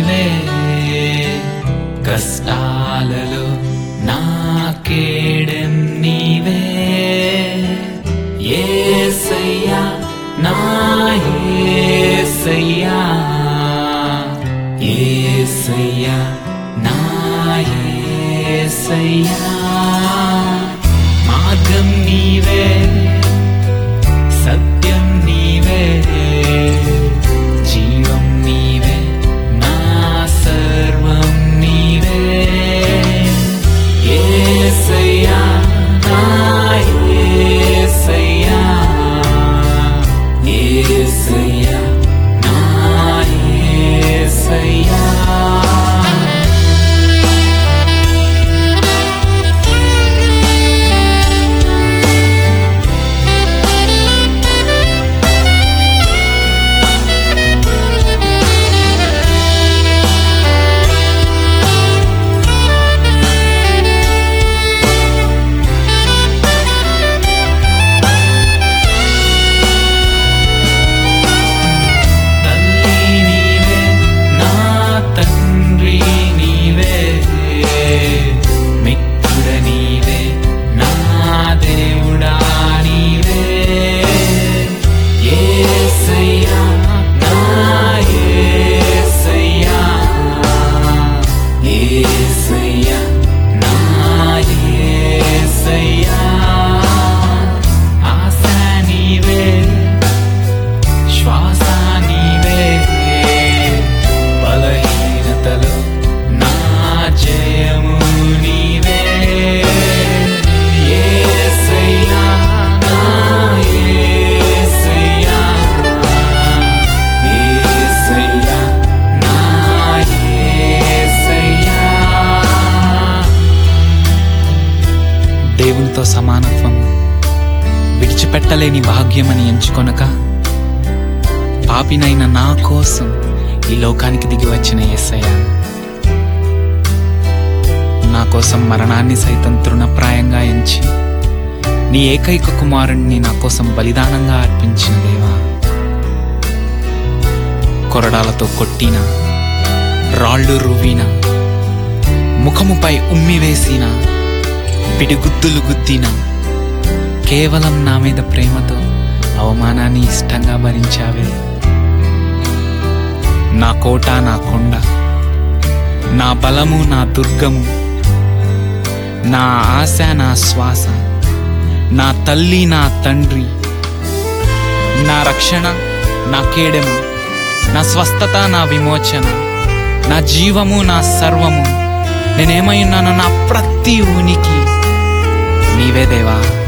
నీవే, కష్టాలలో నా కేడెం నీవే. యేసయ్యా నా యేసయ్యా, యేసయ్యా నా యేసయ్యా. మార్గం నీవే, సత్యం నీవే, జీవం నీవే, నా సర్వం నీవే. యేసయ్యా నా యేసయ్యా, యేసయ్యా నా యేసయ్యా. దేవునితో సమానత్వం విడిచిపెట్టలేని భాగ్యమని ఎంచుకొనక, పాపినైన నా కోసం ఈ లోకానికి దిగి వచ్చిన యేసయ్య, నా కోసం మరణాన్ని సైతం తృణప్రాయంగా ఎంచి నీ ఏకైక కుమారుణ్ణి నా కోసం బలిదానంగా అర్పించిన దేవా. కొరడాలతో కొట్టిన, రాళ్ళు రువ్విన, ముఖముపై ఉమ్మివేసిన, పిడిగుద్దులు గుద్దిన, కేవలం నా మీద ప్రేమతో అవమానాన్ని ఇష్టంగా భరించావే. నా కోట, నా కొండ, నా బలము, నా దుర్గము, నా ఆశ, నా శ్వాస, నా తల్లి, నా తండ్రి, నా రక్షణ, నా కేడెము, నా స్వస్థత, నా విమోచన, నా జీవము, నా సర్వము, నేనేమై ఉన్నానో నా ప్రతి ఉనికి నీవే దేవా.